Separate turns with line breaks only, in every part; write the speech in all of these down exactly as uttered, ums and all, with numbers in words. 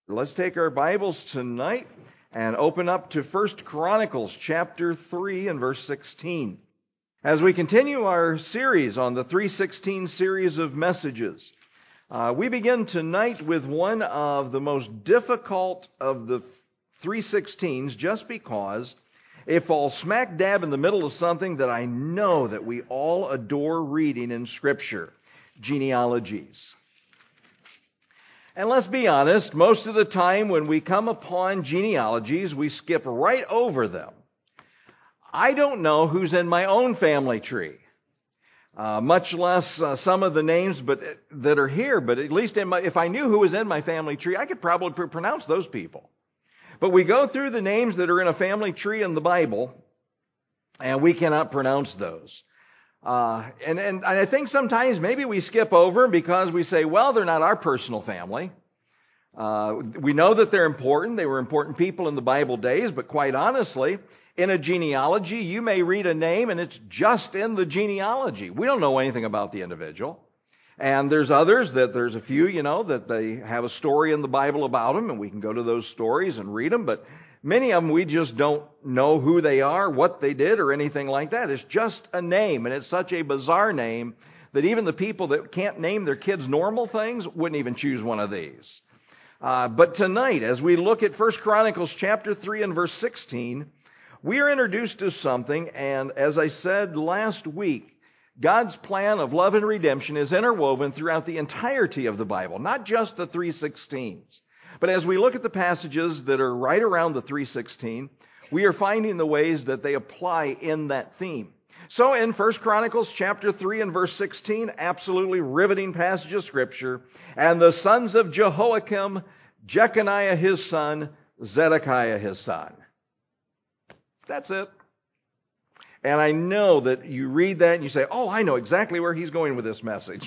Let's take our Bibles tonight and open up to First Chronicles chapter three and verse sixteen. As we continue our series on the three sixteen series of messages, uh, we begin tonight with one of the most difficult of the three sixteens, just because it falls smack dab in the middle of something that I know that we all adore reading in Scripture: genealogies. And let's be honest, most of the time when we come upon genealogies, we skip right over them. I don't know who's in my own family tree, uh, much less uh, some of the names but that are here. But at least in my, if I knew who was in my family tree, I could probably pr- pronounce those people. But we go through the names that are in a family tree in the Bible, and we cannot pronounce those. Uh, and, and I think sometimes maybe we skip over because we say, well, they're not our personal family. Uh, we know that they're important. They were important people in the Bible days, but quite honestly, in a genealogy, you may read a name and it's just in the genealogy. We don't know anything about the individual. And there's others that there's a few, you know, that they have a story in the Bible about them, and we can go to those stories and read them, but many of them, we just don't know who they are, what they did, or anything like that. It's just a name, and it's such a bizarre name that even the people that can't name their kids normal things wouldn't even choose one of these. Uh, but tonight, as we look at First Chronicles chapter three and verse sixteen, we are introduced to something, and as I said last week, God's plan of love and redemption is interwoven throughout the entirety of the Bible, not just the three sixteens. But as we look at the passages that are right around the three sixteen, we are finding the ways that they apply in that theme. So in First Chronicles chapter three and verse sixteen, absolutely riveting passage of Scripture. And the sons of Jehoiakim, Jeconiah his son, Zedekiah his son. That's it. And I know that you read that and you say, oh, I know exactly where he's going with this message.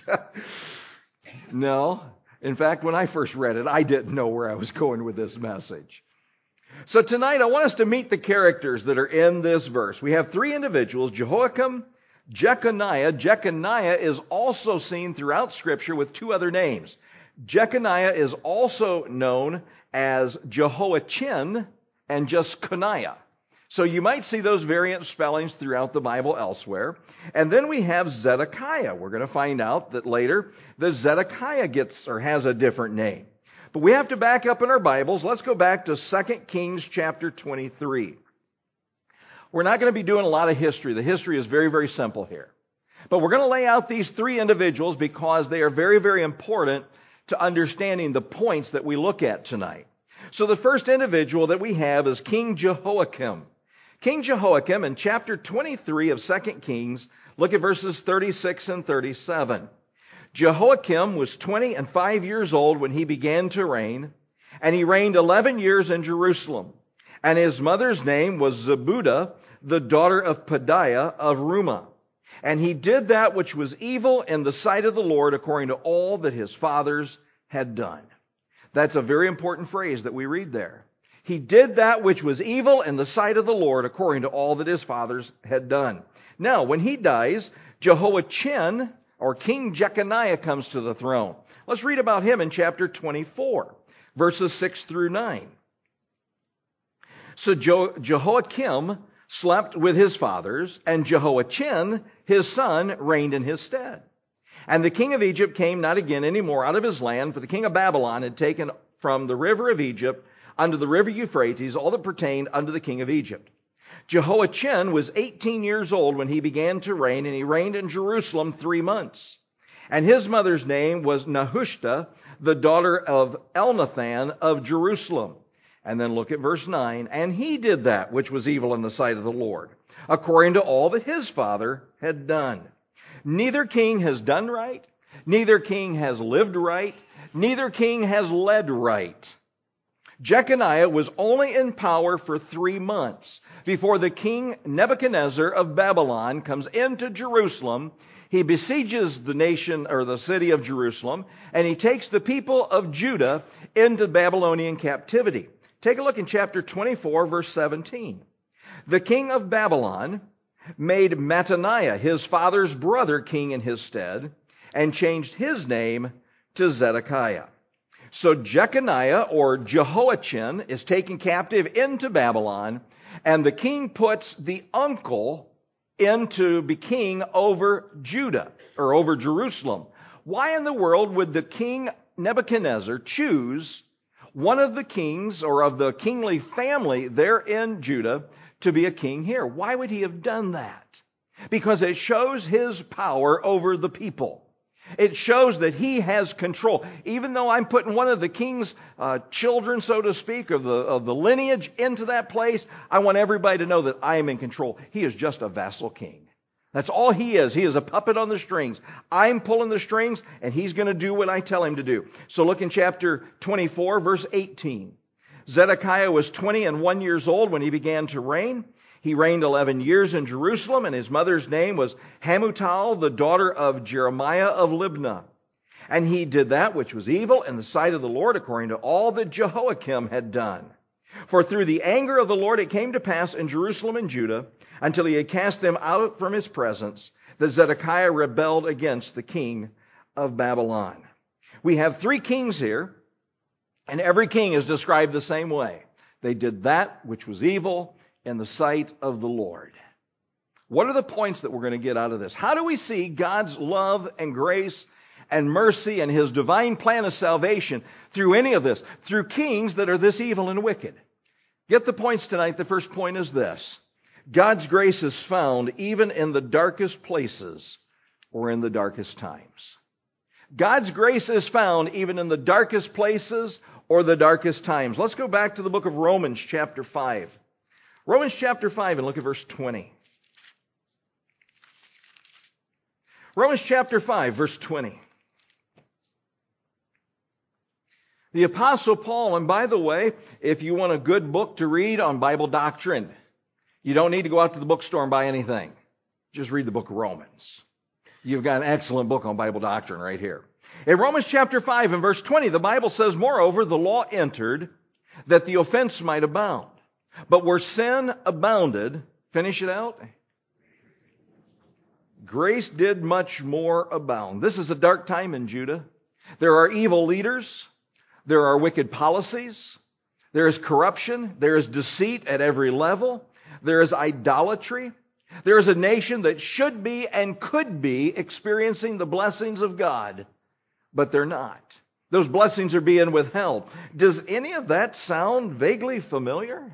No. In fact, when I first read it, I didn't know where I was going with this message. So tonight, I want us to meet the characters that are in this verse. We have three individuals: Jehoiakim, Jeconiah. Jeconiah is also seen throughout Scripture with two other names. Jeconiah is also known as Jehoiachin and just Coniah. So you might see those variant spellings throughout the Bible elsewhere. And then we have Zedekiah. We're going to find out that later that Zedekiah gets or has a different name. But we have to back up in our Bibles. Let's go back to Second Kings chapter twenty-three. We're not going to be doing a lot of history. The history is very, very simple here. But we're going to lay out these three individuals because they are very, very important to understanding the points that we look at tonight. So the first individual that we have is King Jehoiakim. King Jehoiakim, in chapter twenty-three of Second Kings, look at verses thirty-six and thirty-seven. Jehoiakim was twenty and five years old when he began to reign, and he reigned eleven years in Jerusalem. And his mother's name was Zebudah, the daughter of Pedaiah of Rumah. And he did that which was evil in the sight of the Lord, according to all that his fathers had done. That's a very important phrase that we read there. He did that which was evil in the sight of the Lord, according to all that his fathers had done. Now, when he dies, Jehoiachin, or King Jeconiah, comes to the throne. Let's read about him in chapter twenty-four, verses six through nine. So Je- Jehoiakim slept with his fathers, and Jehoiachin, his son, reigned in his stead. And the king of Egypt came not again any more out of his land, for the king of Babylon had taken from the river of Egypt unto the river Euphrates all that pertained unto the king of Egypt. Jehoiachin was eighteen years old when he began to reign, and he reigned in Jerusalem three months. And his mother's name was Nehushta, the daughter of Elnathan of Jerusalem. And then look at verse nine. And he did that which was evil in the sight of the Lord, according to all that his father had done. Neither king has done right, neither king has lived right, neither king has led right. Jeconiah was only in power for three months before the king Nebuchadnezzar of Babylon comes into Jerusalem. He besieges the nation or the city of Jerusalem, and he takes the people of Judah into Babylonian captivity. Take a look in chapter twenty-four, verse seventeen. The king of Babylon made Mattaniah, his father's brother, king in his stead, and changed his name to Zedekiah. So Jeconiah, or Jehoiachin, is taken captive into Babylon, and the king puts the uncle in to be king over Judah, or over Jerusalem. Why in the world would the king Nebuchadnezzar choose one of the kings, or of the kingly family there in Judah, to be a king here? Why would he have done that? Because it shows his power over the people. It shows that he has control. Even though I'm putting one of the king's uh, children, so to speak, of the, of the lineage into that place, I want everybody to know that I am in control. He is just a vassal king. That's all he is. He is a puppet on the strings. I'm pulling the strings, and he's going to do what I tell him to do. So look in chapter twenty-four, verse eighteen. Zedekiah was twenty and one years old when he began to reign. He reigned eleven years in Jerusalem, and his mother's name was Hamutal, the daughter of Jeremiah of Libnah. And he did that which was evil in the sight of the Lord, according to all that Jehoiakim had done. For through the anger of the Lord it came to pass in Jerusalem and Judah, until he had cast them out from his presence, that Zedekiah rebelled against the king of Babylon. We have three kings here, and every king is described the same way. They did that which was evil in the sight of the Lord. What are the points that we're going to get out of this? How do we see God's love and grace and mercy and his divine plan of salvation through any of this? Through kings that are this evil and wicked. Get the points tonight. The first point is this: God's grace is found even in the darkest places or in the darkest times. God's grace is found even in the darkest places or the darkest times. Let's go back to the book of Romans chapter five. Romans chapter five, and look at verse twenty. Romans chapter five, verse twenty. The Apostle Paul, and by the way, if you want a good book to read on Bible doctrine, you don't need to go out to the bookstore and buy anything. Just read the book of Romans. You've got an excellent book on Bible doctrine right here. In Romans chapter five and verse twenty, the Bible says, "Moreover, the law entered that the offense might abound. But where sin abounded," finish it out, "grace did much more abound." This is a dark time in Judah. There are evil leaders. There are wicked policies. There is corruption. There is deceit at every level. There is idolatry. There is a nation that should be and could be experiencing the blessings of God, but they're not. Those blessings are being withheld. Does any of that sound vaguely familiar?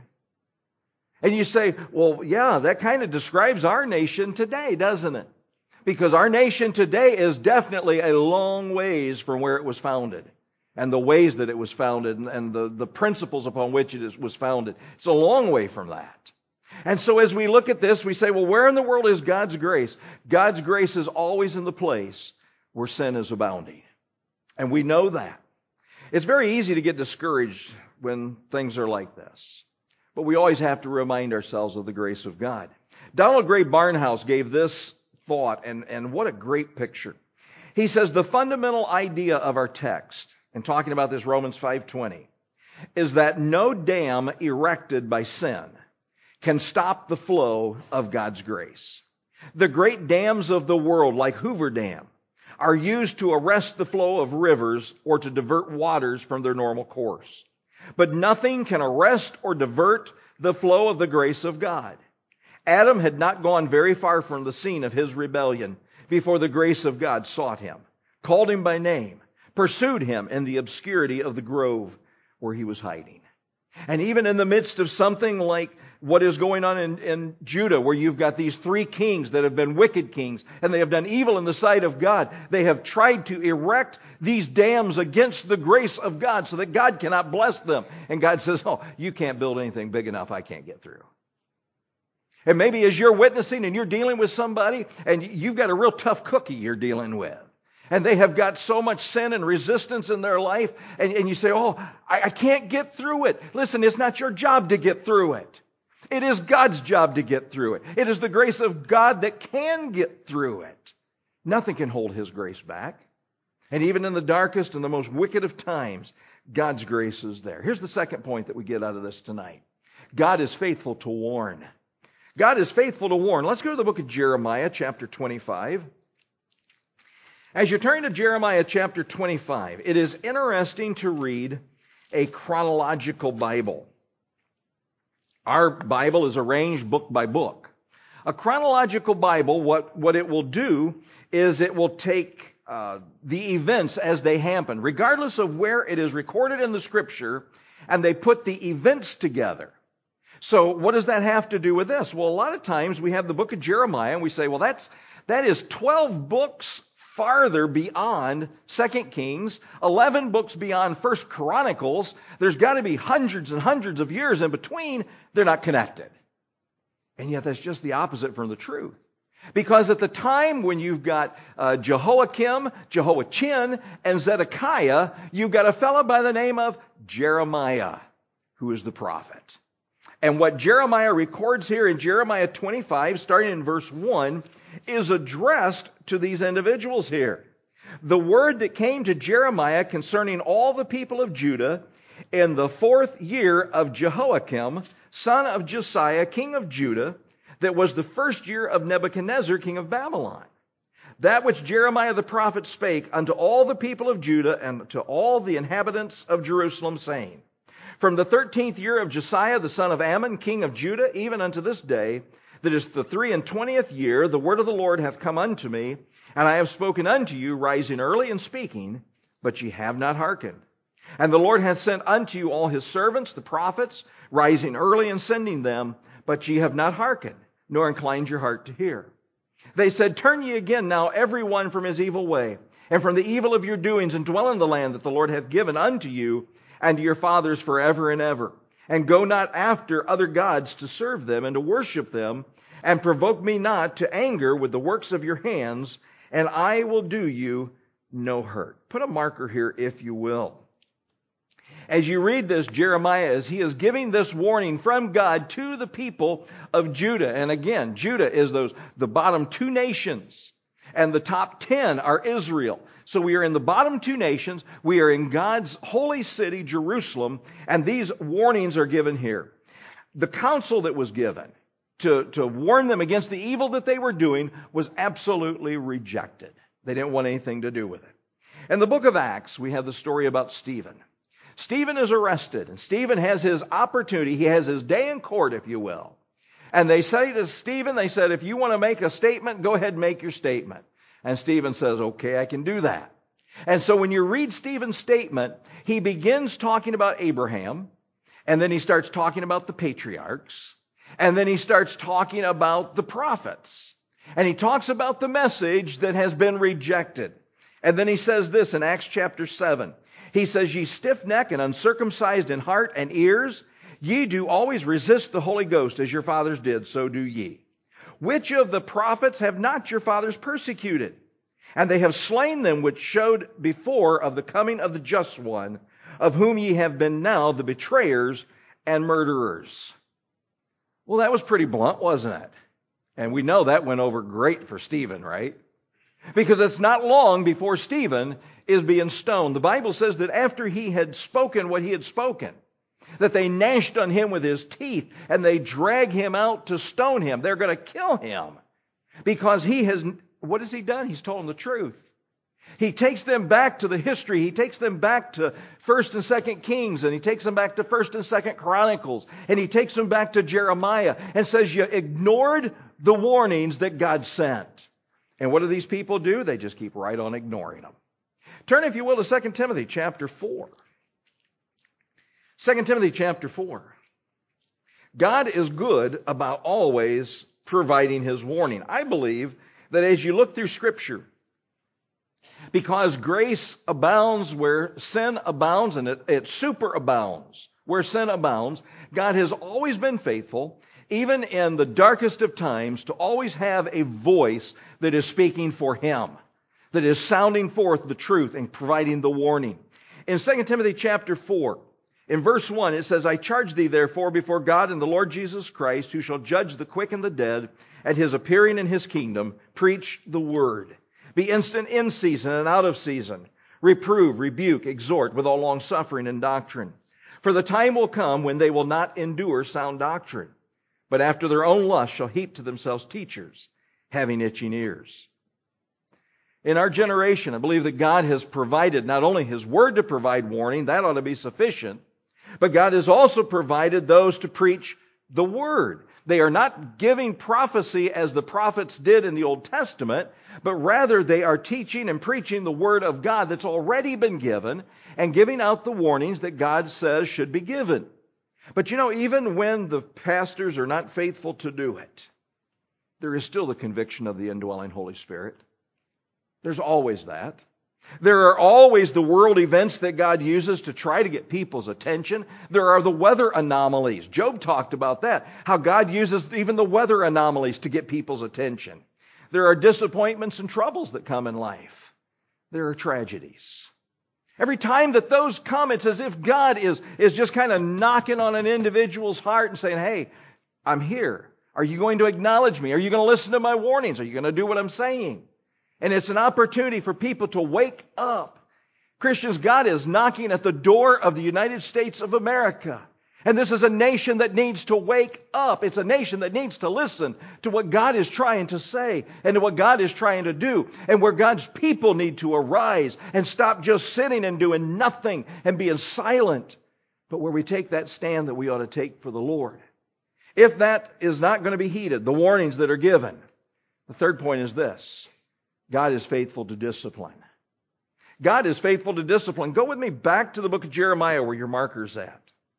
And you say, well, yeah, that kind of describes our nation today, doesn't it? Because our nation today is definitely a long ways from where it was founded, and the ways that it was founded, and the, the principles upon which it is, was founded. It's a long way from that. And so as we look at this, we say, well, where in the world is God's grace? God's grace is always in the place where sin is abounding. And we know that. It's very easy to get discouraged when things are like this. But we always have to remind ourselves of the grace of God. Donald Gray Barnhouse gave this thought, and, and what a great picture. He says, the fundamental idea of our text, and talking about this Romans five twenty, is that no dam erected by sin can stop the flow of God's grace. The great dams of the world, like Hoover Dam, are used to arrest the flow of rivers or to divert waters from their normal course. But nothing can arrest or divert the flow of the grace of God. Adam had not gone very far from the scene of his rebellion before the grace of God sought him, called him by name, pursued him in the obscurity of the grove where he was hiding. And even in the midst of something like what is going on in, in Judah, where you've got these three kings that have been wicked kings, and they have done evil in the sight of God, they have tried to erect these dams against the grace of God so that God cannot bless them. And God says, oh, you can't build anything big enough I can't get through. And maybe as you're witnessing and you're dealing with somebody, and you've got a real tough cookie you're dealing with, and they have got so much sin and resistance in their life, and, and you say, oh, I, I can't get through it. Listen, it's not your job to get through it. It is God's job to get through it. It is the grace of God that can get through it. Nothing can hold His grace back. And even in the darkest and the most wicked of times, God's grace is there. Here's the second point that we get out of this tonight. God is faithful to warn. God is faithful to warn. Let's go to the book of Jeremiah, chapter twenty-five. As you turn to Jeremiah chapter twenty-five, it is interesting to read a chronological Bible. Our Bible is arranged book by book. A chronological Bible, what, what it will do is it will take uh, the events as they happen, regardless of where it is recorded in the Scripture, and they put the events together. So what does that have to do with this? Well, a lot of times we have the book of Jeremiah, and we say, well, that's that is twelve books farther beyond Second Kings, eleven books beyond First Chronicles. There's got to be hundreds and hundreds of years in between. They're not connected. And yet that's just the opposite from the truth. Because at the time when you've got uh, Jehoiakim, Jehoiachin, and Zedekiah, you've got a fellow by the name of Jeremiah, who is the prophet. And what Jeremiah records here in Jeremiah twenty-five, starting in verse one, is addressed to these individuals here. The word that came to Jeremiah concerning all the people of Judah in the fourth year of Jehoiakim, son of Josiah, king of Judah, that was the first year of Nebuchadnezzar, king of Babylon. That which Jeremiah the prophet spake unto all the people of Judah and to all the inhabitants of Jerusalem, saying, from the thirteenth year of Josiah the son of Ammon, king of Judah, even unto this day, that is the three and twentieth year, the word of the Lord hath come unto me, and I have spoken unto you, rising early and speaking, but ye have not hearkened. And the Lord hath sent unto you all his servants, the prophets, rising early and sending them, but ye have not hearkened, nor inclined your heart to hear. They said, turn ye again now every one from his evil way, and from the evil of your doings, and dwell in the land that the Lord hath given unto you, and to your fathers forever and ever. And go not after other gods to serve them and to worship them, and provoke me not to anger with the works of your hands, and I will do you no hurt. Put a marker here, if you will. As you read this, Jeremiah, as he is giving this warning from God to the people of Judah. And again, Judah is those the bottom two nations, and the top ten are Israel. So we are in the bottom two nations. We are in God's holy city, Jerusalem, and these warnings are given here. The counsel that was given to, to warn them against the evil that they were doing was absolutely rejected. They didn't want anything to do with it. In the book of Acts, we have the story about Stephen. Stephen is arrested, and Stephen has his opportunity. He has his day in court, if you will. And they say to Stephen, they said, if you want to make a statement, go ahead and make your statement. And Stephen says, okay, I can do that. And so when you read Stephen's statement, he begins talking about Abraham, and then he starts talking about the patriarchs, and then he starts talking about the prophets. And he talks about the message that has been rejected. And then he says this in Acts chapter seven. He says, ye stiff-necked and uncircumcised in heart and ears, ye do always resist the Holy Ghost, as your fathers did, so do ye. Which of the prophets have not your fathers persecuted? And they have slain them which showed before of the coming of the just one, of whom ye have been now the betrayers and murderers. Well, that was pretty blunt, wasn't it? And we know that went over great for Stephen, right? Because it's not long before Stephen is being stoned. The Bible says that after he had spoken what he had spoken, that they gnashed on him with his teeth and they drag him out to stone him. They're going to kill him because he has, what has he done? He's told them the truth. He takes them back to the history. He takes them back to First and Second Kings, and he takes them back to First and Second Chronicles, and he takes them back to Jeremiah and says, you ignored the warnings that God sent. And what do these people do? They just keep right on ignoring them. Turn, if you will, to Second Timothy chapter four. Second Timothy chapter four. God is good about always providing his warning. I believe that as you look through Scripture, because grace abounds where sin abounds, and it, it superabounds where sin abounds, God has always been faithful, even in the darkest of times, to always have a voice that is speaking for him, that is sounding forth the truth and providing the warning. In Second Timothy chapter four, in verse one, it says, I charge thee therefore before God and the Lord Jesus Christ, who shall judge the quick and the dead at his appearing in his kingdom, preach the word. Be instant in season and out of season. Reprove, rebuke, exhort with all longsuffering and doctrine. For the time will come when they will not endure sound doctrine, but after their own lust shall heap to themselves teachers, having itching ears. In our generation, I believe that God has provided not only His Word to provide warning, that ought to be sufficient, but God has also provided those to preach the Word. They are not giving prophecy as the prophets did in the Old Testament, but rather they are teaching and preaching the Word of God that's already been given and giving out the warnings that God says should be given. But you know, even when the pastors are not faithful to do it, there is still the conviction of the indwelling Holy Spirit. There's always that. There are always the world events that God uses to try to get people's attention. There are the weather anomalies. Job talked about that, how God uses even the weather anomalies to get people's attention. There are disappointments and troubles that come in life. There are tragedies. Every time that those come, it's as if God is, is just kind of knocking on an individual's heart and saying, hey, I'm here. Are you going to acknowledge me? Are you going to listen to my warnings? Are you going to do what I'm saying? And it's an opportunity for people to wake up. Christians, God is knocking at the door of the United States of America. And this is a nation that needs to wake up. It's a nation that needs to listen to what God is trying to say and to what God is trying to do. And where God's people need to arise and stop just sitting and doing nothing and being silent. But where we take that stand that we ought to take for the Lord. If that is not going to be heeded, the warnings that are given. The third point is this. God is faithful to discipline. God is faithful to discipline. Go with me back to the book of Jeremiah where your marker's at.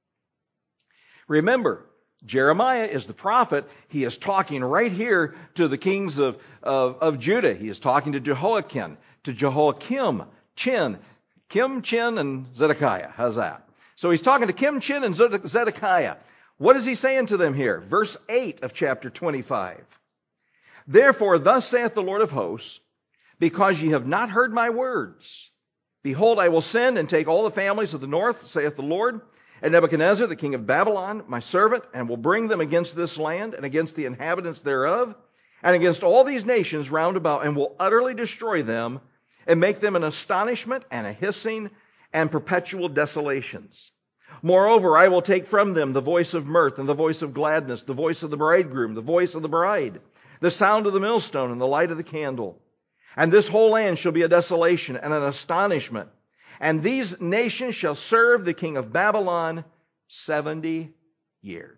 Remember, Jeremiah is the prophet. He is talking right here to the kings of, of, of Judah. He is talking to Jehoiakim, to Jehoiakim, Chin, Kim, Chin, and Zedekiah. How's that? So he's talking to Kim, Chin, and Zedekiah. What is he saying to them here? Verse eight of chapter twenty-five. Therefore, thus saith the Lord of hosts, because ye have not heard my words. Behold, I will send and take all the families of the north, saith the Lord, and Nebuchadnezzar, the king of Babylon, my servant, and will bring them against this land and against the inhabitants thereof, and against all these nations round about, and will utterly destroy them, and make them an astonishment and a hissing and perpetual desolations. Moreover, I will take from them the voice of mirth and the voice of gladness, the voice of the bridegroom, the voice of the bride, the sound of the millstone and the light of the candle. And this whole land shall be a desolation and an astonishment. And these nations shall serve the king of Babylon seventy years.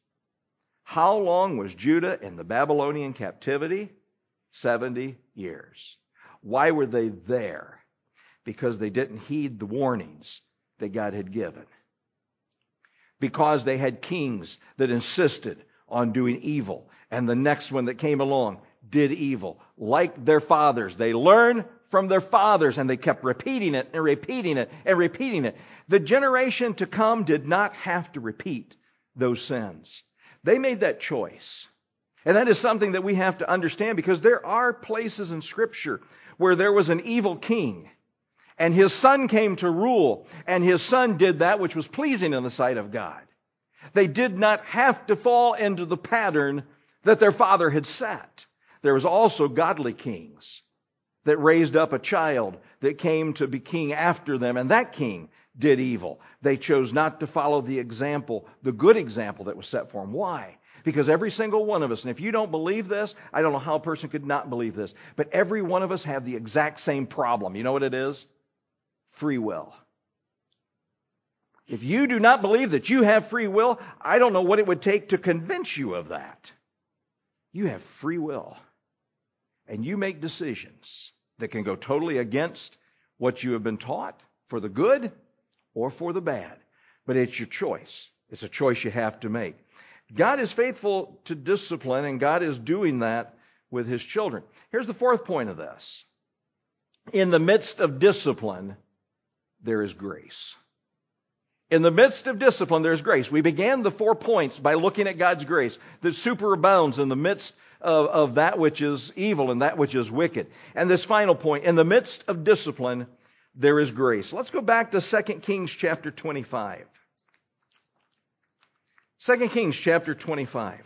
How long was Judah in the Babylonian captivity? seventy years. Why were they there? Because they didn't heed the warnings that God had given. Because they had kings that insisted on doing evil. And the next one that came along did evil. Like their fathers. They learned from their fathers and they kept repeating it and repeating it and repeating it. The generation to come did not have to repeat those sins. They made that choice. And that is something that we have to understand, because there are places in Scripture where there was an evil king and his son came to rule, and his son did that which was pleasing in the sight of God. They did not have to fall into the pattern that their father had set. There was also godly kings that raised up a child that came to be king after them, and that king did evil. They chose not to follow the example, the good example that was set for them. Why? Because every single one of us, and if you don't believe this, I don't know how a person could not believe this, but every one of us have the exact same problem. You know what it is? Free will. If you do not believe that you have free will, I don't know what it would take to convince you of that. You have free will. And you make decisions that can go totally against what you have been taught, for the good or for the bad. But it's your choice. It's a choice you have to make. God is faithful to discipline, and God is doing that with His children. Here's the fourth point of this. In the midst of discipline, there is grace. In the midst of discipline, there's grace. We began the four points by looking at God's grace that superabounds in the midst of, of that which is evil and that which is wicked. And this final point, in the midst of discipline, there is grace. Let's go back to Second Kings chapter twenty-five. Second Kings chapter twenty-five.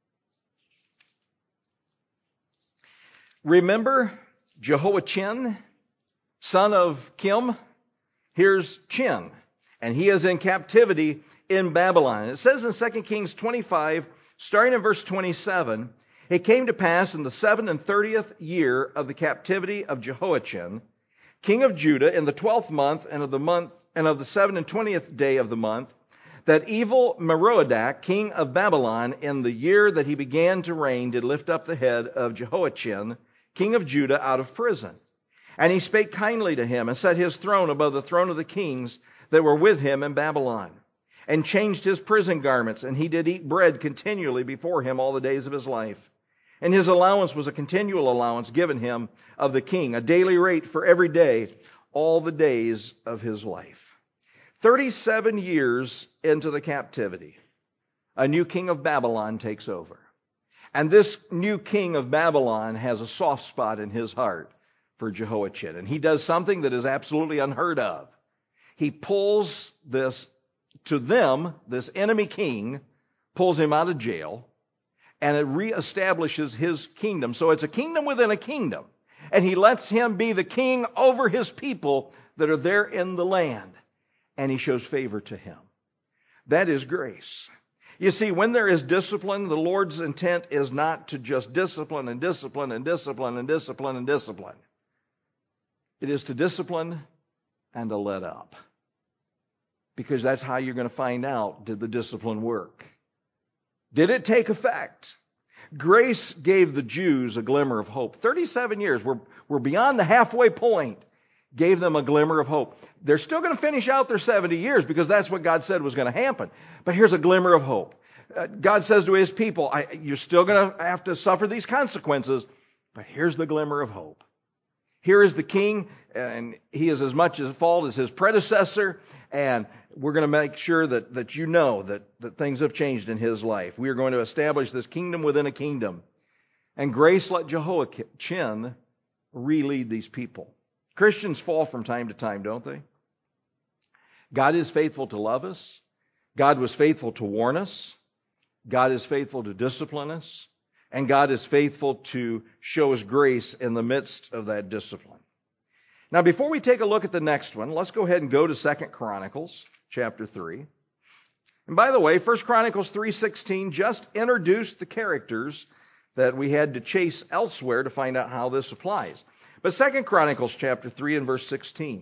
Remember Jehoiachin, son of Kim? Here's Chin, and he is in captivity in Babylon. It says in Second Kings twenty-five, starting in verse twenty-seven, It came to pass in the seven and thirtieth year of the captivity of Jehoiachin, king of Judah, in the twelfth month and of the month and of the seven and twentieth day of the month, that evil Merodach, king of Babylon, in the year that he began to reign, did lift up the head of Jehoiachin, king of Judah, out of prison. And he spake kindly to him, and set his throne above the throne of the kings that were with him in Babylon, and changed his prison garments, and he did eat bread continually before him all the days of his life. And his allowance was a continual allowance given him of the king, a daily rate for every day, all the days of his life. Thirty-seven years into the captivity, a new king of Babylon takes over. And this new king of Babylon has a soft spot in his heart for Jehoiachin. And he does something that is absolutely unheard of. He pulls this, to them, this enemy king, pulls him out of jail, and it reestablishes his kingdom. So it's a kingdom within a kingdom. And he lets him be the king over his people that are there in the land. And he shows favor to him. That is grace. You see, when there is discipline, the Lord's intent is not to just discipline and discipline and discipline and discipline and discipline. It is to discipline and to let up. Because that's how you're going to find out, did the discipline work? Did it take effect? Grace gave the Jews a glimmer of hope. thirty-seven years, we're, we're beyond the halfway point, gave them a glimmer of hope. They're still going to finish out their seventy years because that's what God said was going to happen. But here's a glimmer of hope. Uh, God says to his people, I, you're still going to have to suffer these consequences, but here's the glimmer of hope. Here is the king, and he is as much at fault as his predecessor, and we're going to make sure that, that you know that, that things have changed in his life. We are going to establish this kingdom within a kingdom. And grace let Jehoiachin re-lead these people. Christians fall from time to time, don't they? God is faithful to love us. God was faithful to warn us. God is faithful to discipline us. And God is faithful to show us grace in the midst of that discipline. Now, before we take a look at the next one, let's go ahead and go to Second Chronicles chapter three. And by the way, First Chronicles three sixteen just introduced the characters that we had to chase elsewhere to find out how this applies. But Second Chronicles chapter three and verse sixteen.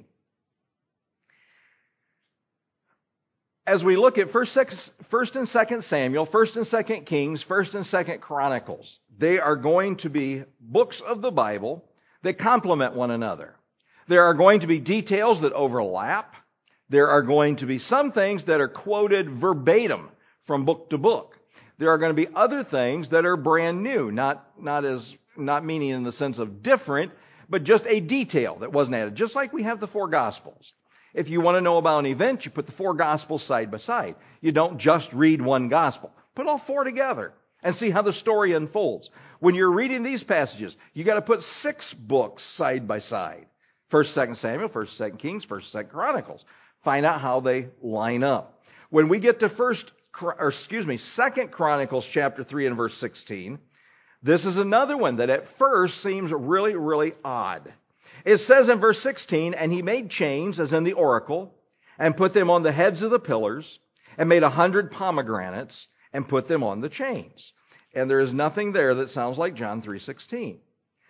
As we look at First, First and Second Samuel, First and Second Kings, First and Second Chronicles, they are going to be books of the Bible that complement one another. There are going to be details that overlap. There are going to be some things that are quoted verbatim from book to book. There are going to be other things that are brand new, not, not as not meaning in the sense of different, but just a detail that wasn't added. Just like we have the four Gospels. If you want to know about an event, you put the four Gospels side by side. You don't just read one Gospel. Put all four together and see how the story unfolds. When you're reading these passages, you got to put six books side by side. First, Second Samuel, First, Second Kings, First, Second Chronicles. Find out how they line up. When we get to First, or excuse me, Second Chronicles chapter three and verse sixteen, this is another one that at first seems really, really odd. It says in verse sixteen, and he made chains, as in the oracle, and put them on the heads of the pillars, and made a hundred pomegranates, and put them on the chains. And there is nothing there that sounds like John three sixteen.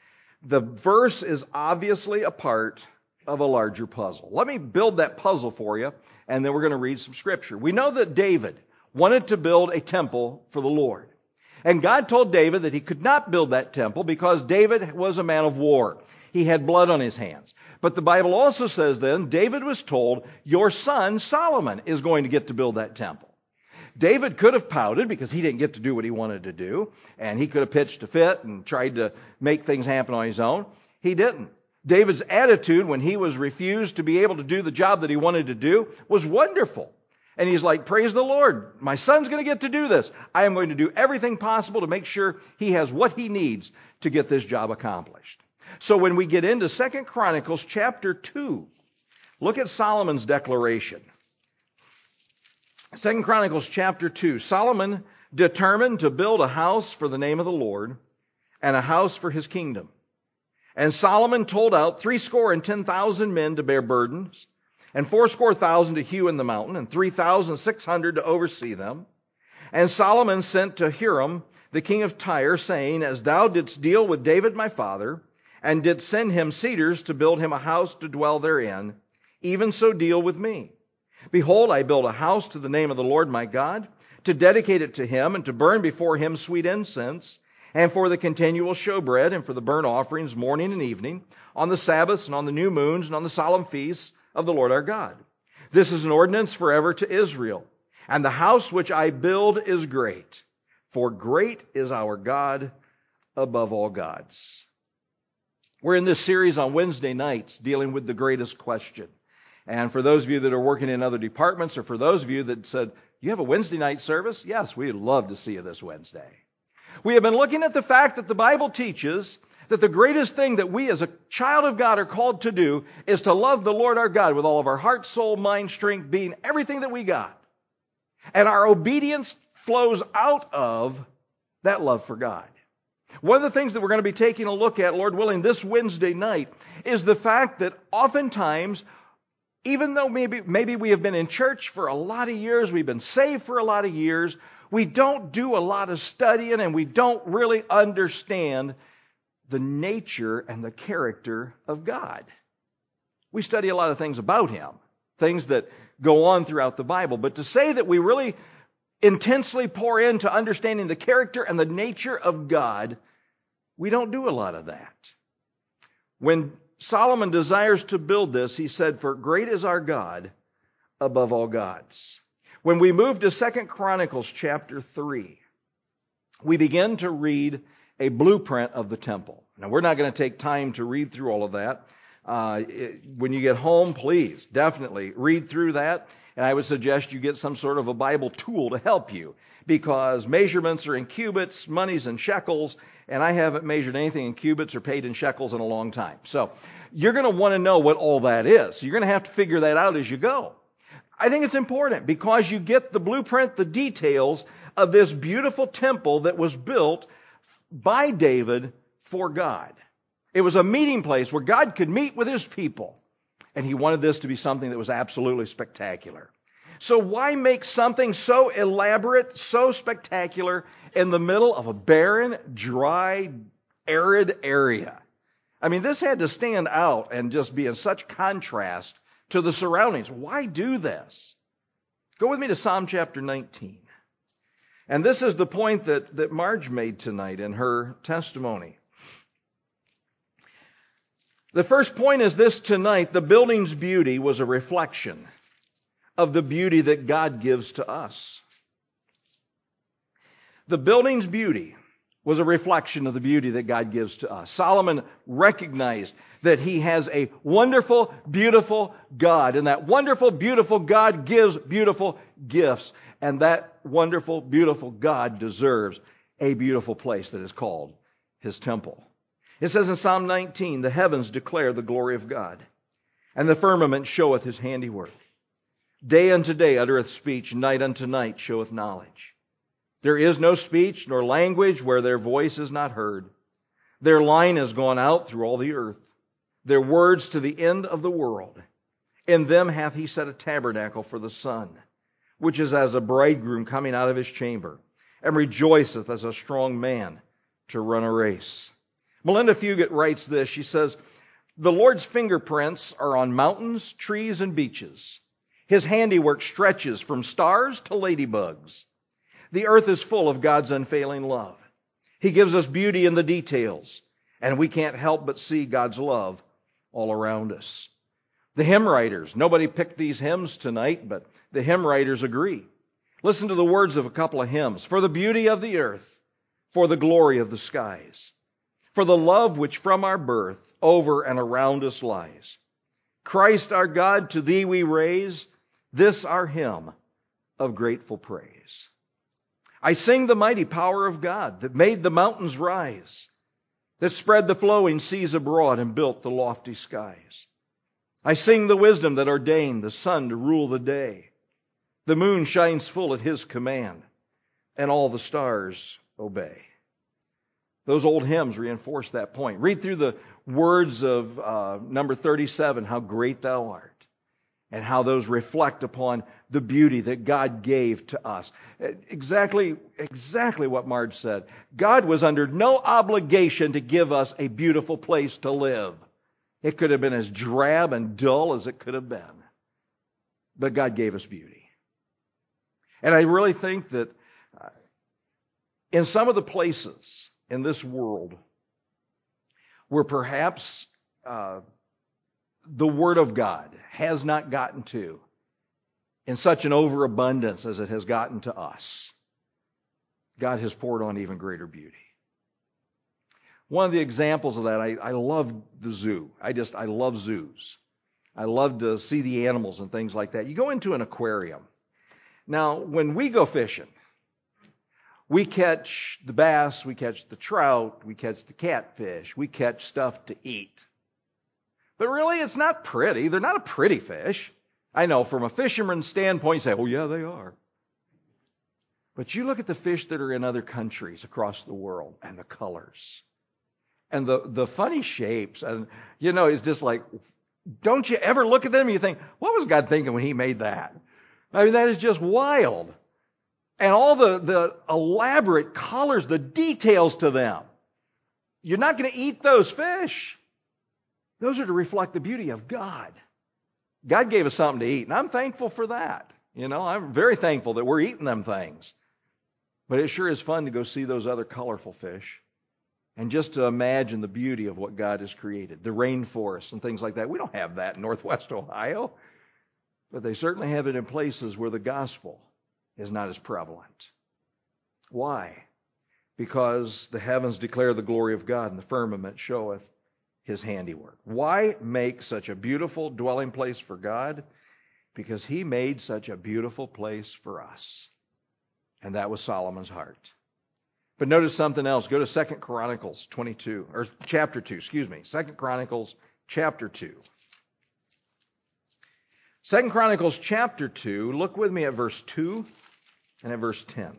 The verse is obviously a part of a larger puzzle. Let me build that puzzle for you, and then we're going to read some scripture. We know that David wanted to build a temple for the Lord. And God told David that he could not build that temple because David was a man of war. He had blood on his hands. But the Bible also says then, David was told, your son Solomon is going to get to build that temple. David could have pouted because he didn't get to do what he wanted to do, and he could have pitched a fit and tried to make things happen on his own. He didn't. David's attitude when he was refused to be able to do the job that he wanted to do was wonderful. And he's like, praise the Lord, my son's going to get to do this. I am going to do everything possible to make sure he has what he needs to get this job accomplished. So when we get into Second Chronicles chapter two, look at Solomon's declaration. Second Chronicles chapter two, Solomon determined to build a house for the name of the Lord and a house for his kingdom. And Solomon told out threescore and ten thousand men to bear burdens, and fourscore thousand to hew in the mountain, and three thousand six hundred to oversee them. And Solomon sent to Hiram, the king of Tyre, saying, As thou didst deal with David my father, and didst send him cedars to build him a house to dwell therein, even so deal with me. Behold, I build a house to the name of the Lord my God, to dedicate it to him, and to burn before him sweet incense, and for the continual showbread, and for the burnt offerings morning and evening, on the Sabbaths, and on the new moons, and on the solemn feasts of the Lord our God. This is an ordinance forever to Israel. And the house which I build is great, for great is our God above all gods. We're in this series on Wednesday nights dealing with the greatest question. And for those of you that are working in other departments, or for those of you that said, you have a Wednesday night service? Yes, we'd love to see you this Wednesday. We have been looking at the fact that the Bible teaches that the greatest thing that we as a child of God are called to do is to love the Lord our God with all of our heart, soul, mind, strength, being, everything that we got. And our obedience flows out of that love for God. One of the things that we're going to be taking a look at, Lord willing, this Wednesday night is the fact that oftentimes, even though maybe, maybe we have been in church for a lot of years, we've been saved for a lot of years, we don't do a lot of studying and we don't really understand the nature and the character of God. We study a lot of things about Him, things that go on throughout the Bible. But to say that we really intensely pour into understanding the character and the nature of God, we don't do a lot of that. When Solomon desires to build this, he said, For great is our God above all gods. When we move to Second Chronicles chapter three, we begin to read a blueprint of the temple. Now, we're not going to take time to read through all of that. Uh, it, when you get home, please definitely read through that. And I would suggest you get some sort of a Bible tool to help you, because measurements are in cubits, money's in shekels, and I haven't measured anything in cubits or paid in shekels in a long time. So you're going to want to know what all that is. So you're going to have to figure that out as you go. I think it's important because you get the blueprint, the details of this beautiful temple that was built by David for God. It was a meeting place where God could meet with His people. And He wanted this to be something that was absolutely spectacular. So why make something so elaborate, so spectacular in the middle of a barren, dry, arid area? I mean, this had to stand out and just be in such contrast to the surroundings. Why do this? Go with me to Psalm chapter nineteen. And this is the point that, that Marge made tonight in her testimony. The first point is this tonight: the building's beauty was a reflection of the beauty that God gives to us. The building's beauty was a reflection of the beauty that God gives to us. Solomon recognized that he has a wonderful, beautiful God, and that wonderful, beautiful God gives beautiful gifts, and that wonderful, beautiful God deserves a beautiful place that is called His temple. It says in Psalm nineteen, the heavens declare the glory of God, and the firmament showeth His handiwork. Day unto day uttereth speech, night unto night showeth knowledge. There is no speech nor language where their voice is not heard. Their line is gone out through all the earth, their words to the end of the world. In them hath He set a tabernacle for the sun, which is as a bridegroom coming out of his chamber, and rejoiceth as a strong man to run a race. Melinda Fugit writes this. She says, The Lord's fingerprints are on mountains, trees, and beaches. His handiwork stretches from stars to ladybugs. The earth is full of God's unfailing love. He gives us beauty in the details, and we can't help but see God's love all around us. The hymn writers, nobody picked these hymns tonight, but the hymn writers agree. Listen to the words of a couple of hymns. For the beauty of the earth, for the glory of the skies, for the love which from our birth over and around us lies. Christ our God, to Thee we raise this our hymn of grateful praise. I sing the mighty power of God that made the mountains rise, that spread the flowing seas abroad and built the lofty skies. I sing the wisdom that ordained the sun to rule the day. The moon shines full at His command, and all the stars obey. Those old hymns reinforce that point. Read through the words of uh, number thirty-seven, How Great Thou Art, and how those reflect upon the beauty that God gave to us. Exactly, exactly what Marge said. God was under no obligation to give us a beautiful place to live. It could have been as drab and dull as it could have been. But God gave us beauty. And I really think that in some of the places in this world where perhaps uh, the Word of God has not gotten to in such an overabundance as it has gotten to us, God has poured on even greater beauty. One of the examples of that, I, I love the zoo. I just, I love zoos. I love to see the animals and things like that. You go into an aquarium. Now, when we go fishing, we catch the bass, we catch the trout, we catch the catfish, we catch stuff to eat. But really, it's not pretty. They're not a pretty fish. I know from a fisherman's standpoint, you say, oh yeah, they are. But you look at the fish that are in other countries across the world and the colors and the, the funny shapes. And, you know, it's just like, don't you ever look at them and you think, what was God thinking when He made that? I mean, that is just wild. And all the, the elaborate colors, the details to them. You're not going to eat those fish. Those are to reflect the beauty of God. God gave us something to eat, and I'm thankful for that. You know, I'm very thankful that we're eating them things. But it sure is fun to go see those other colorful fish and just to imagine the beauty of what God has created, the rainforests and things like that. We don't have that in Northwest Ohio, but they certainly have it in places where the gospel is not as prevalent. Why? Because the heavens declare the glory of God, and the firmament showeth His handiwork. Why make such a beautiful dwelling place for God? Because He made such a beautiful place for us. And that was Solomon's heart. But notice something else. Go to Second Chronicles twenty-two, or chapter two, excuse me. Second Chronicles chapter two. Second Chronicles chapter two, look with me at verse two and at verse ten.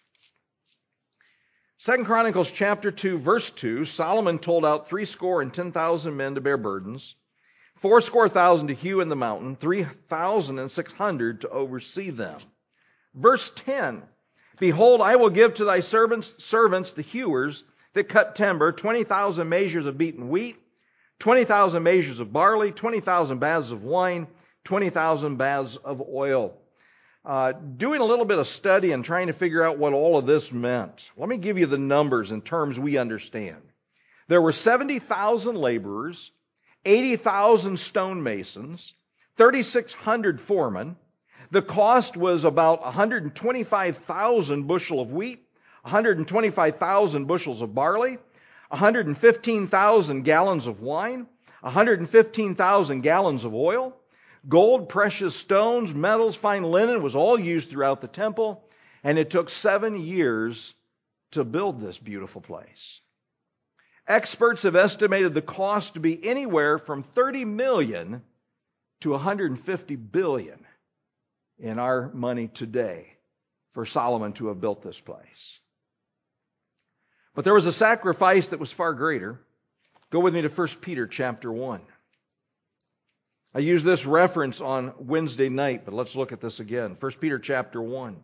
Second Chronicles chapter two, verse two, Solomon told out threescore and ten thousand men to bear burdens, fourscore thousand to hew in the mountain, three thousand and six hundred to oversee them. Verse ten, behold, I will give to thy servants, servants the hewers that cut timber, twenty thousand measures of beaten wheat, twenty thousand measures of barley, twenty thousand baths of wine, twenty thousand baths of oil. Uh, doing a little bit of study and trying to figure out what all of this meant. Let me give you the numbers in terms we understand. There were seventy thousand laborers, eighty thousand stonemasons, thirty-six hundred foremen. The cost was about one hundred twenty-five thousand bushel of wheat, one hundred twenty-five thousand bushels of barley, one hundred fifteen thousand gallons of wine, one hundred fifteen thousand gallons of oil. Gold, precious stones, metals, fine linen was all used throughout the temple, and it took seven years to build this beautiful place. Experts have estimated the cost to be anywhere from thirty million dollars to one hundred fifty billion dollars in our money today for Solomon to have built this place. But there was a sacrifice that was far greater. Go with me to First Peter chapter one. I used this reference on Wednesday night, but let's look at this again. First Peter chapter one.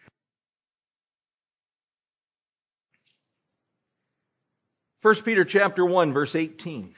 First Peter chapter one, verse eighteen.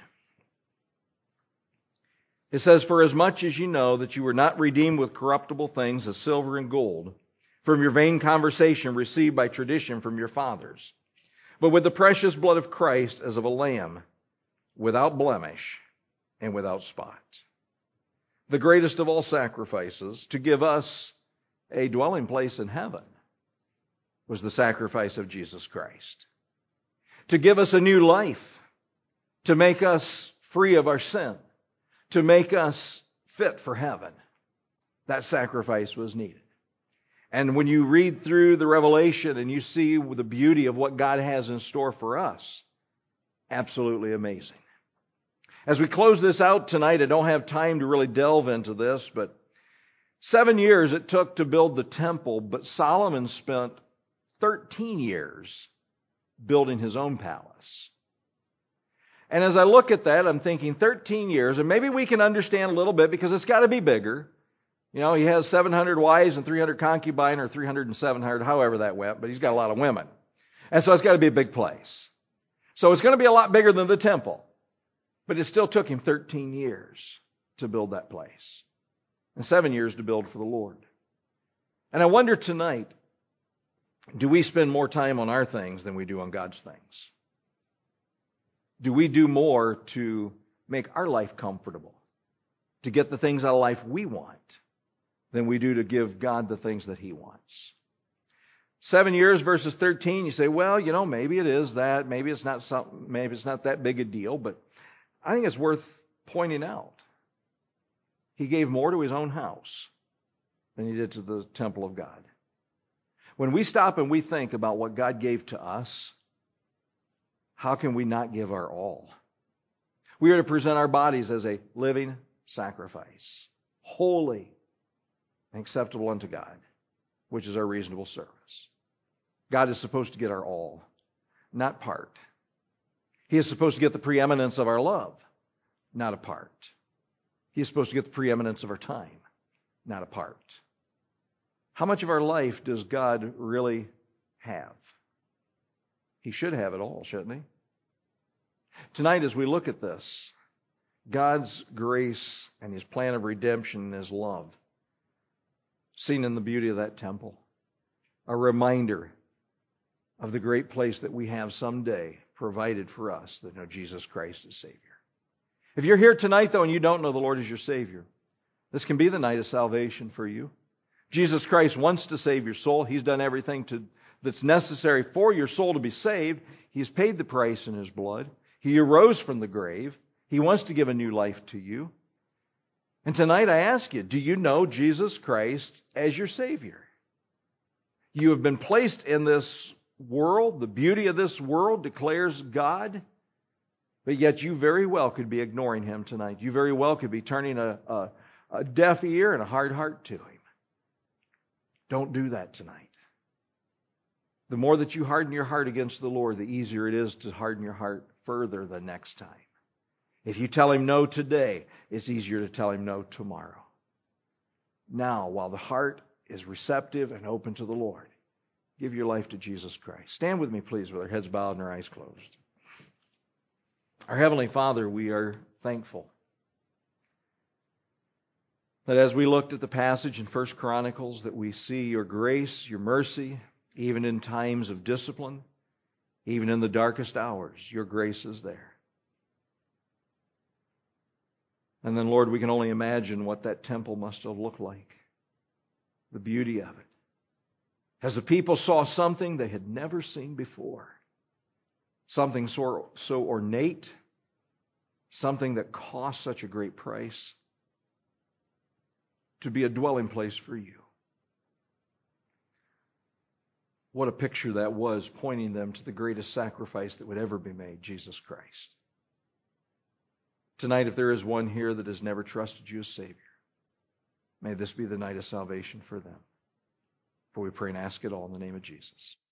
It says, for as much as you know that you were not redeemed with corruptible things as silver and gold from your vain conversation received by tradition from your fathers, but with the precious blood of Christ as of a lamb, without blemish and without spot. The greatest of all sacrifices to give us a dwelling place in heaven was the sacrifice of Jesus Christ. To give us a new life, to make us free of our sin, to make us fit for heaven. That sacrifice was needed. And when you read through the Revelation and you see the beauty of what God has in store for us, absolutely amazing. As we close this out tonight, I don't have time to really delve into this, but seven years it took to build the temple, but Solomon spent thirteen years building his own palace. And as I look at that, I'm thinking thirteen years, and maybe we can understand a little bit because it's got to be bigger. You know, he has seven hundred wives and three hundred concubines, or three hundred and seven hundred, however that went, but he's got a lot of women. And so it's got to be a big place. So it's going to be a lot bigger than the temple. But it still took him thirteen years to build that place. And seven years to build for the Lord. And I wonder tonight, do we spend more time on our things than we do on God's things? Do we do more to make our life comfortable, to get the things out of life we want, than we do to give God the things that He wants? Seven years versus thirteen, you say, well, you know, maybe it is that, maybe it's not something, maybe it's not that big a deal, but I think it's worth pointing out. He gave more to his own house than he did to the temple of God. When we stop and we think about what God gave to us, how can we not give our all? We are to present our bodies as a living sacrifice, holy and acceptable unto God, which is our reasonable service. God is supposed to get our all, not part. He is supposed to get the preeminence of our love, not a part. He is supposed to get the preeminence of our time, not a part. How much of our life does God really have? He should have it all, shouldn't He? Tonight, as we look at this, God's grace and His plan of redemption and His love, seen in the beauty of that temple, a reminder of the great place that we have someday provided for us that know Jesus Christ as Savior. If you're here tonight, though, and you don't know the Lord as your Savior, this can be the night of salvation for you. Jesus Christ wants to save your soul. He's done everything to, that's necessary for your soul to be saved. He's paid the price in His blood. He arose from the grave. He wants to give a new life to you. And tonight I ask you, do you know Jesus Christ as your Savior? You have been placed in this world. The beauty of this world declares God. But yet you very well could be ignoring Him tonight. You very well could be turning a, a, a deaf ear and a hard heart to Him. Don't do that tonight. The more that you harden your heart against the Lord, the easier it is to harden your heart further the next time. If you tell Him no today, it's easier to tell Him no tomorrow. Now, while the heart is receptive and open to the Lord, give your life to Jesus Christ. Stand with me, please, with our heads bowed and our eyes closed. Our Heavenly Father, we are thankful that as we looked at the passage in First Chronicles, that we see Your grace, Your mercy, even in times of discipline, even in the darkest hours, Your grace is there. And then, Lord, we can only imagine what that temple must have looked like, the beauty of it. As the people saw something they had never seen before, something so, so ornate, something that cost such a great price to be a dwelling place for You. What a picture that was, pointing them to the greatest sacrifice that would ever be made, Jesus Christ. Tonight, if there is one here that has never trusted You as Savior, may this be the night of salvation for them. For we pray and ask it all in the name of Jesus.